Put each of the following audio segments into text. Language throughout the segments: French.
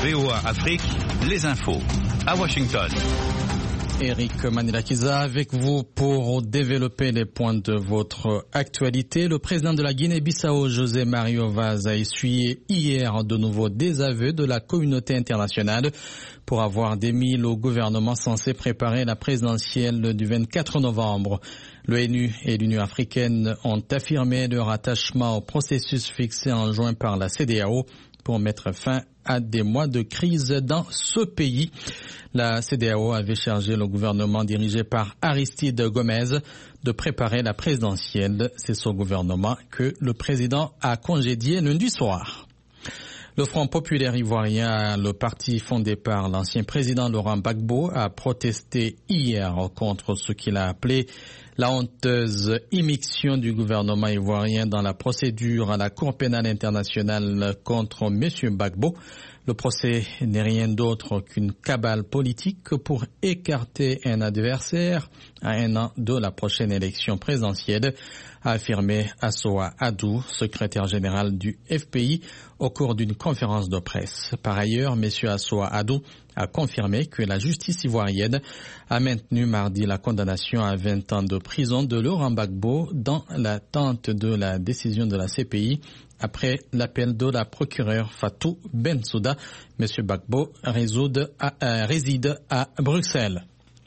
VOA Afrique, les infos. À Washington. Eric Manilakiza avec vous pour développer les points de votre actualité. Le président de la Guinée-Bissau, José Mario Vaz, a essuyé hier de nouveaux désaveux de la communauté internationale pour avoir démis le gouvernement censé préparer la présidentielle du 24 novembre. L'ONU et l'Union africaine ont affirmé leur attachement au processus fixé en juin par la CEDEAO pour mettre fin à des mois de crise dans ce pays. La CEDEAO avait chargé le gouvernement dirigé par Aristide Gomez de préparer la présidentielle. C'est ce gouvernement que le président a congédié lundi soir. Le Front populaire ivoirien, le parti fondé par l'ancien président Laurent Gbagbo, a protesté hier contre ce qu'il a appelé la honteuse immixtion du gouvernement ivoirien dans la procédure à la Cour pénale internationale contre M. Gbagbo. Le procès n'est rien d'autre qu'une cabale politique pour écarter un adversaire à un an de la prochaine élection présidentielle, a affirmé Assoa Adou, secrétaire général du FPI, au cours d'une conférence de presse. Par ailleurs, M. Assoa Adou a confirmé que la justice ivoirienne a maintenu mardi la condamnation à 20 ans de prison de Laurent Gbagbo dans l'attente de la décision de la CPI après l'appel de la procureure Fatou Bensouda. M. Gbagbo réside à Bruxelles.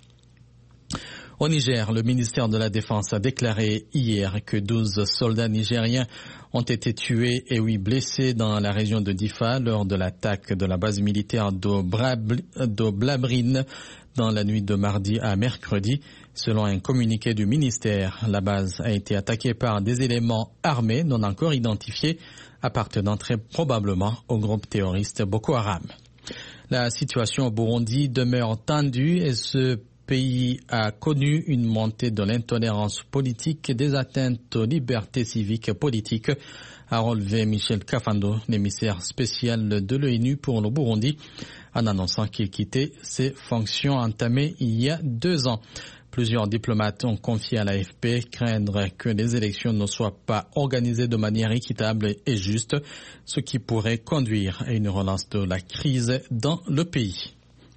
Au Niger, le ministère de la Défense a déclaré hier que 12 soldats nigériens ont été tués et 8 blessés dans la région de Difa lors de l'attaque de la base militaire de Blabrine dans la nuit de mardi à mercredi. Selon un communiqué du ministère, la base a été attaquée par des éléments armés non encore identifiés appartenant très probablement au groupe terroriste Boko Haram. La situation au Burundi demeure tendue et ce pays a connu une montée de l'intolérance politique et des atteintes aux libertés civiques et politiques, a relevé Michel Kafando, l'émissaire spécial de l'ONU pour le Burundi, en annonçant qu'il quittait ses fonctions entamées il y a 2 ans. Plusieurs diplomates ont confié à l'AFP craindre que les élections ne soient pas organisées de manière équitable et juste, ce qui pourrait conduire à une relance de la crise dans le pays.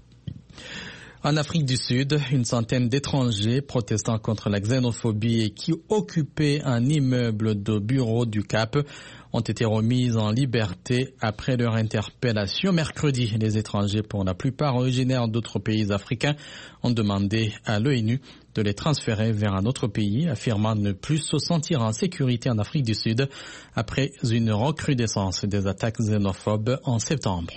En Afrique du Sud, une centaine d'étrangers protestant contre la xénophobie et qui occupaient un immeuble de bureau du Cap ont été remis en liberté après leur interpellation mercredi. Les étrangers, pour la plupart originaires d'autres pays africains, ont demandé à l'ONU de les transférer vers un autre pays, affirmant ne plus se sentir en sécurité en Afrique du Sud après une recrudescence des attaques xénophobes en septembre.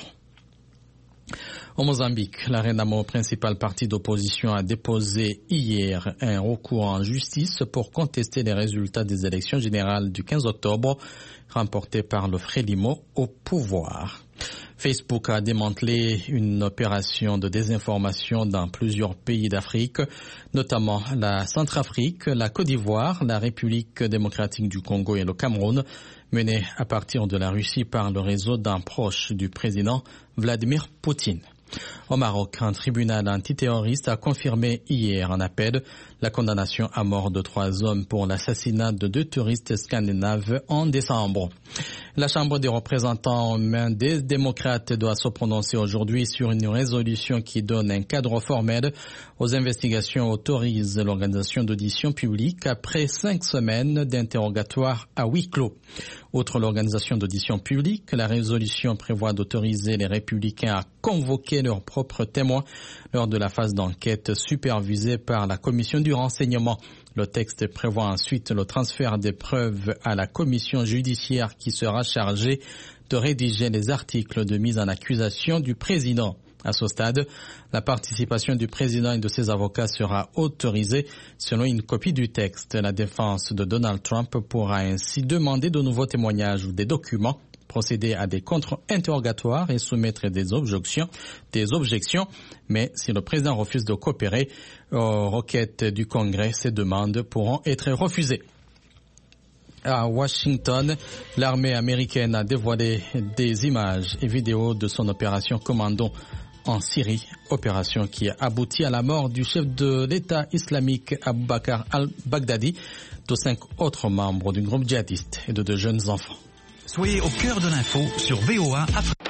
Au Mozambique, la Renamo, principal parti d'opposition, a déposé hier un recours en justice pour contester les résultats des élections générales du 15 octobre, remportées par le Frélimo au pouvoir. Facebook a démantelé une opération de désinformation dans plusieurs pays d'Afrique, notamment la Centrafrique, la Côte d'Ivoire, la République démocratique du Congo et le Cameroun, menée à partir de la Russie par le réseau d'un proche du président Vladimir Poutine. Au Maroc, un tribunal antiterroriste a confirmé hier en appel la condamnation à mort de 3 hommes pour l'assassinat de 2 touristes scandinaves en décembre. La Chambre des représentants en main des démocrates doit se prononcer aujourd'hui sur une résolution qui donne un cadre formel aux investigations et autorise l'organisation d'auditions publiques après 5 semaines d'interrogatoire à huis clos. Outre l'organisation d'auditions publiques, la résolution prévoit d'autoriser les républicains à convoquer leurs propres témoins lors de la phase d'enquête supervisée par la commission du renseignement. Le texte prévoit ensuite le transfert des preuves à la commission judiciaire qui sera chargée de rédiger les articles de mise en accusation du président. À ce stade, la participation du président et de ses avocats sera autorisée selon une copie du texte. La défense de Donald Trump pourra ainsi demander de nouveaux témoignages ou des documents, procéder à des contre-interrogatoires et soumettre des objections, mais si le président refuse de coopérer aux requêtes du Congrès, ces demandes pourront être refusées. À Washington, l'armée américaine a dévoilé des images et vidéos de son opération Commando en Syrie, opération qui a abouti à la mort du chef de l'État islamique Abu Bakr al-Baghdadi, de 5 autres membres du groupe djihadiste et de 2 jeunes enfants. Soyez au cœur de l'info sur VOA Afrique.